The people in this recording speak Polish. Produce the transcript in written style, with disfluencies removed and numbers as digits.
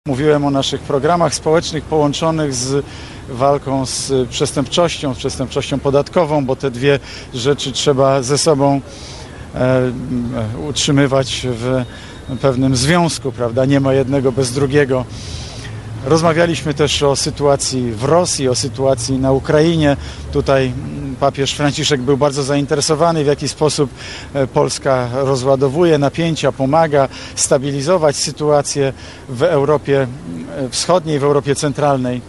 Mówiłem o naszych programach społecznych połączonych z walką z przestępczością podatkową, bo te dwie rzeczy trzeba ze sobą utrzymywać w pewnym związku, prawda? Nie ma jednego bez drugiego. Rozmawialiśmy też o sytuacji w Rosji, o sytuacji na Ukrainie. Tutaj papież Franciszek był bardzo zainteresowany, w jaki sposób Polska rozładowuje napięcia, pomaga stabilizować sytuację w Europie Wschodniej, w Europie Centralnej.